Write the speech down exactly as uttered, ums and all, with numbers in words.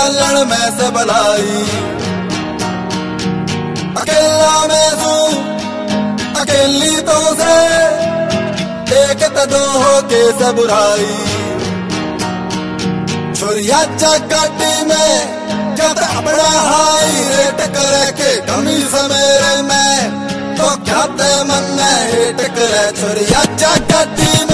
चालन में से भलाई। अकेला में सू अकेली तो से एक दो हो के से बुराई। छोरिया चकटी में जब अपना हाई रेट करे के कमी समेरे में तो क्या ते मन में हेट करे। छोरिया चकटी में